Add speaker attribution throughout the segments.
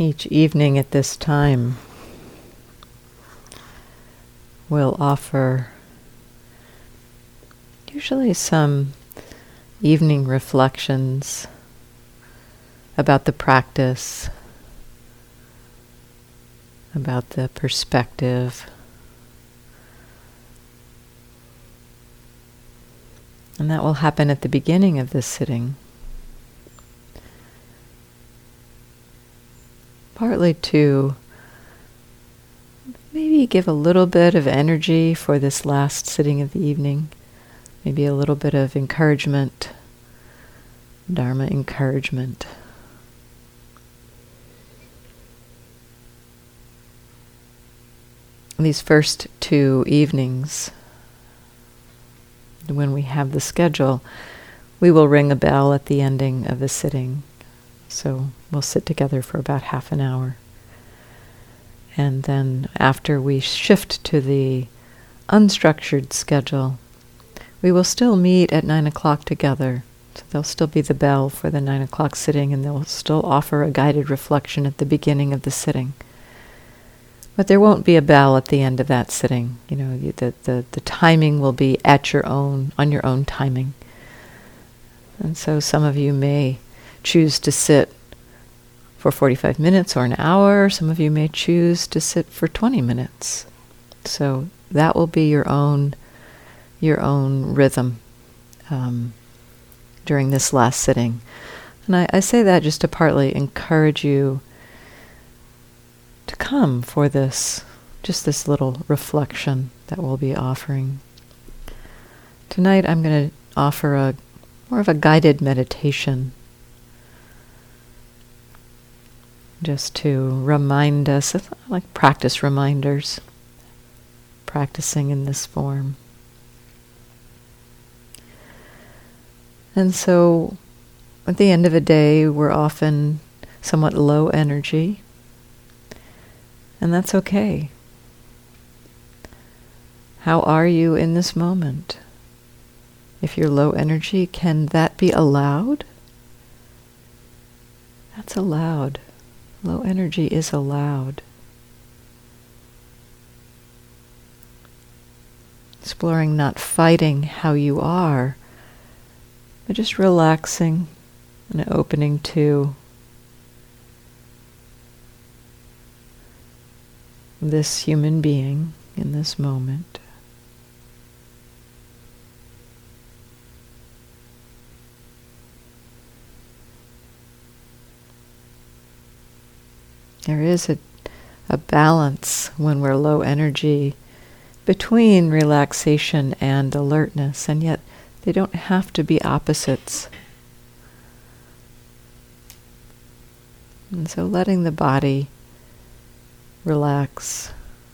Speaker 1: Each evening at this time, we'll offer usually some evening reflections about the practice, about the perspective, and that will happen at the beginning of this sitting. Partly to maybe give a little bit of energy for this last sitting of the evening, maybe a little bit of encouragement, Dharma encouragement. These first two evenings, when we have the schedule, we will ring a bell at the ending of the sitting. So we'll sit together for about half an hour. And then after we shift to the unstructured schedule, we will still meet at 9 o'clock together. So there'll still be the bell for the 9 o'clock sitting, and they'll still offer a guided reflection at the beginning of the sitting. But there won't be a bell at the end of that sitting. The timing will be on your own timing. And so some of you may choose to sit for 45 minutes or an hour. Some of you may choose to sit for 20 minutes. So that will be your own rhythm during this last sitting. And I say that just to partly encourage you to come for this little reflection that we'll be offering. Tonight I'm going to offer more of a guided meditation, just to remind us, like practice reminders, practicing in this form. And so at the end of a day, we're often somewhat low energy, and that's okay. How are you in this moment? If you're low energy, can that be allowed? That's allowed. Low energy is allowed. Exploring not fighting how you are, but just relaxing and opening to this human being in this moment. There is a balance when we're low energy between relaxation and alertness, and yet they don't have to be opposites. And so letting the body relax.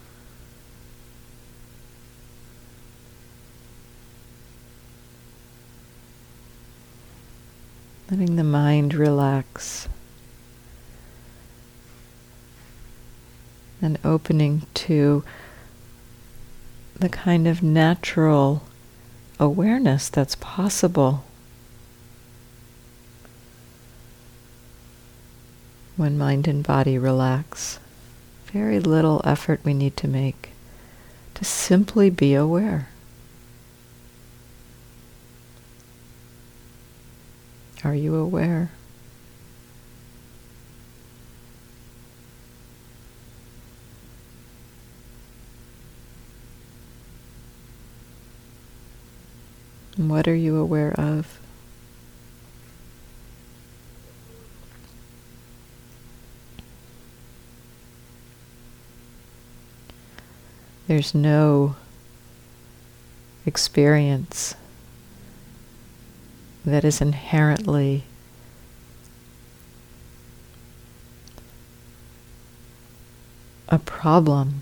Speaker 1: Letting the mind relax. And opening to the kind of natural awareness that's possible when mind and body relax. Very little effort we need to make to simply be aware. Are you aware? And what are you aware of? There's no experience that is inherently a problem.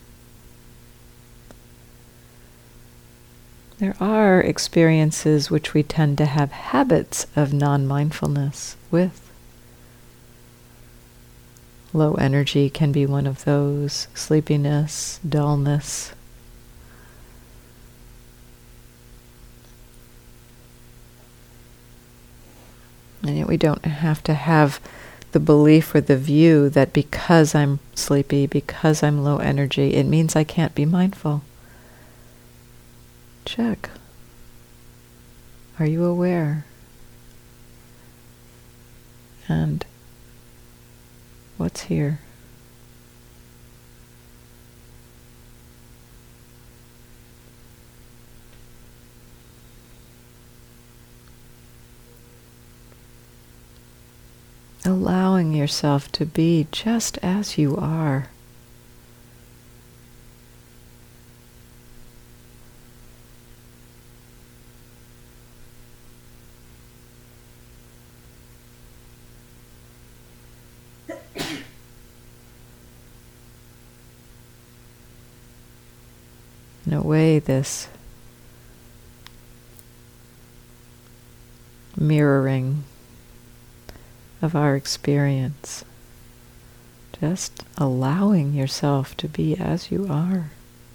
Speaker 1: There are experiences which we tend to have habits of non-mindfulness with. Low energy can be one of those, sleepiness, dullness. And yet we don't have to have the belief or the view that because I'm sleepy, because I'm low energy, it means I can't be mindful. Check. Are you aware? And what's here? Allowing yourself to be just as you are. In a way, this mirroring of our experience, just allowing yourself to be as you are,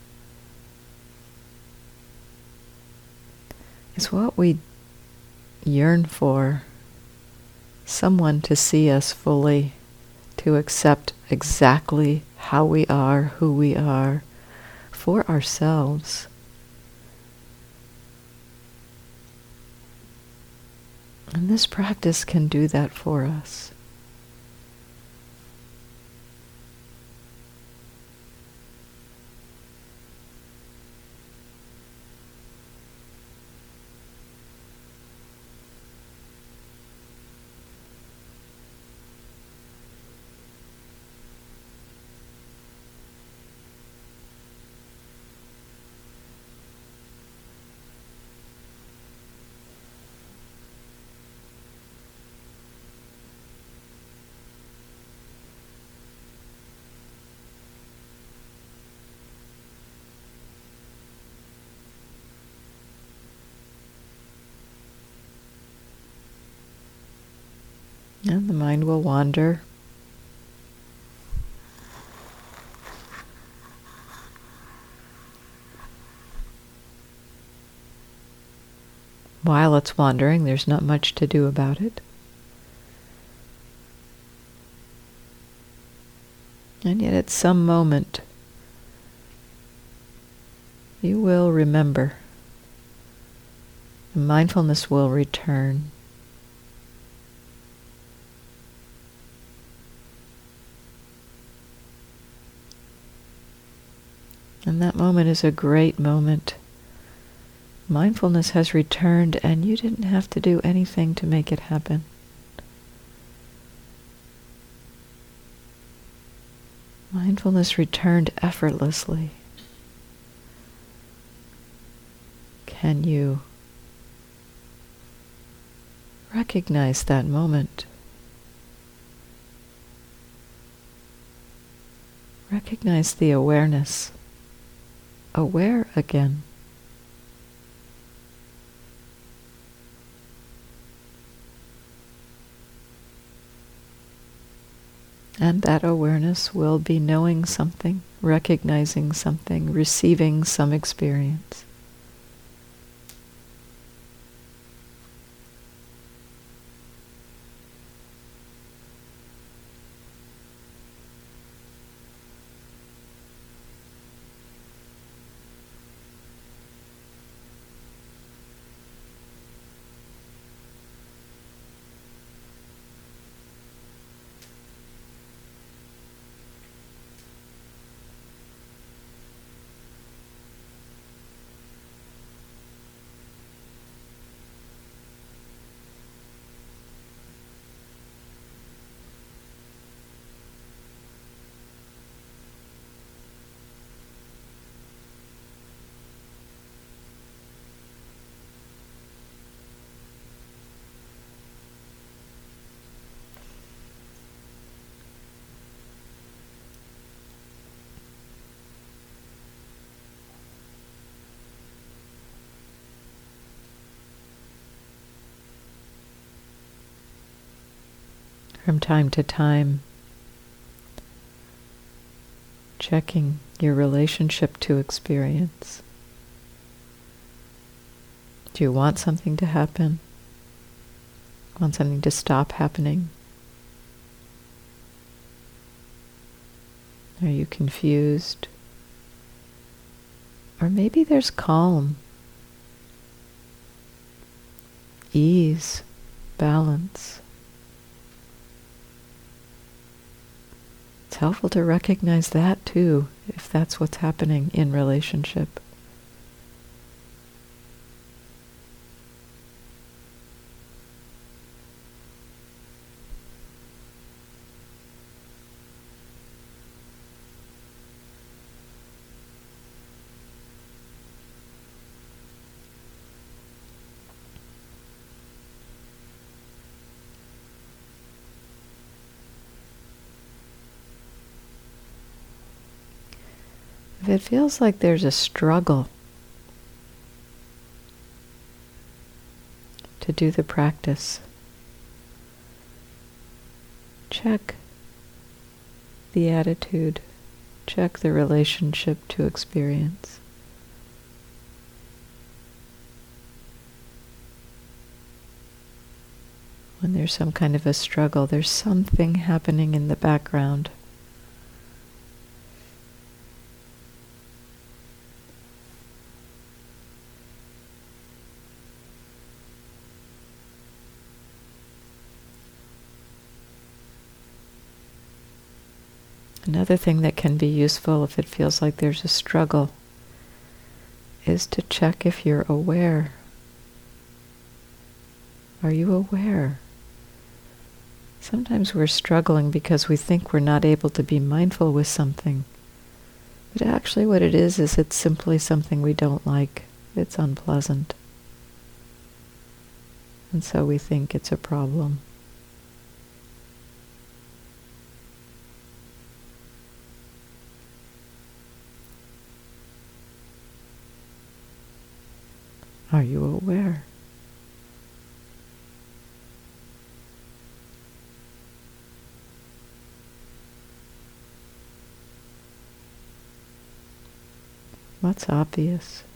Speaker 1: is what we yearn for. Someone to see us fully, to accept exactly how we are, who we are, for ourselves. And this practice can do that for us. And the mind will wander. While it's wandering, there's not much to do about it. And yet at some moment, you will remember. The mindfulness will return. And that moment is a great moment. Mindfulness has returned and you didn't have to do anything to make it happen. Mindfulness returned effortlessly. Can you recognize that moment? Recognize the awareness. Aware again. And that awareness will be knowing something, recognizing something, receiving some experience. From time to time, checking your relationship to experience. Do you want something to happen? Want something to stop happening? Are you confused? Or maybe there's calm, ease, balance. It's helpful to recognize that too, if that's what's happening in relationship. If it feels like there's a struggle to do the practice, check the attitude, check the relationship to experience. When there's some kind of a struggle, there's something happening in the background. Another thing that can be useful if it feels like there's a struggle is to check if you're aware. Are you aware? Sometimes we're struggling because we think we're not able to be mindful with something. But actually what it is it's simply something we don't like. It's unpleasant. And so we think it's a problem. Are you aware? What's obvious?